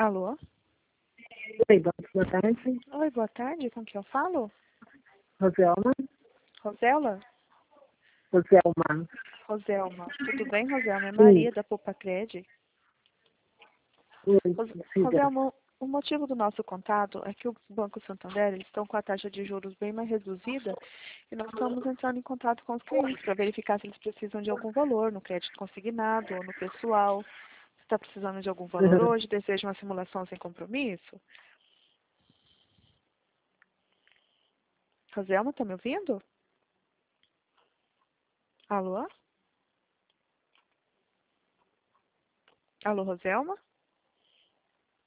Alô? Oi, boa tarde. Oi, boa tarde. Com quem eu falo? Roselma. Rosela? Roselma. Roselma. Tudo bem, Roselma? É Sim. Maria, da Poupa Cred. Oi, siga. Roselma, o motivo do nosso contato é que o Banco Santander, eles estão com a taxa de juros bem mais reduzida e nós estamos entrando em contato com os clientes para verificar se eles precisam de algum valor no crédito consignado ou no pessoal. Você está precisando de algum valor Uhum. hoje? Deseja uma simulação sem compromisso? Roselma, está me ouvindo? Alô? Alô, Roselma?